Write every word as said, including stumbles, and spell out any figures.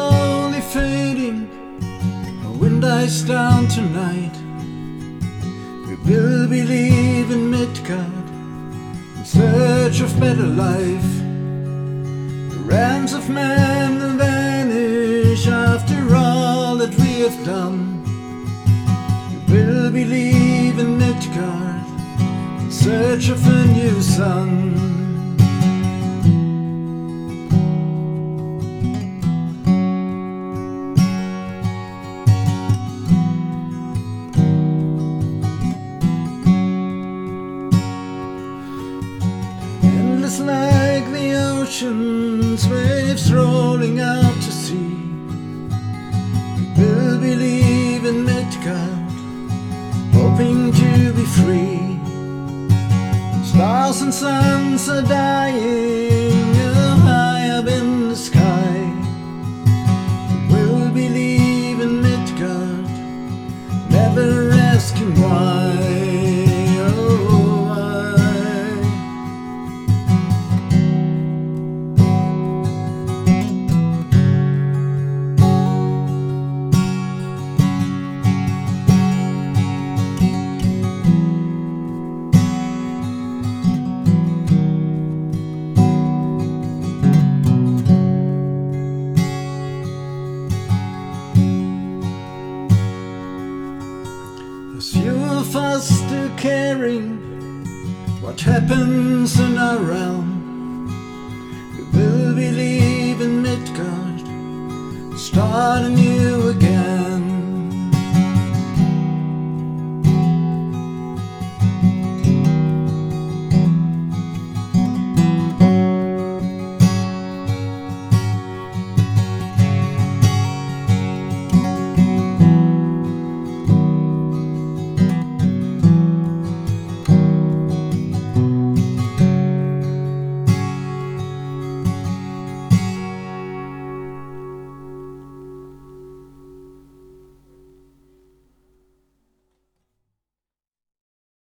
slowly fading, a wind dies down tonight. We will believe in Midgard, in search of better life. The rams of man will vanish after all that we have done. We will believe in Midgard, in search of a new sun. Endless like the ocean's waves rolling out to sea, we will believe in Midgard, hoping to be free. Stars and suns are dying high up in the sky. We will believe in Midgard, never asking why. Oh, why? There's few of us still caring what happens in our realm. We will believe in Midgard, start anew again.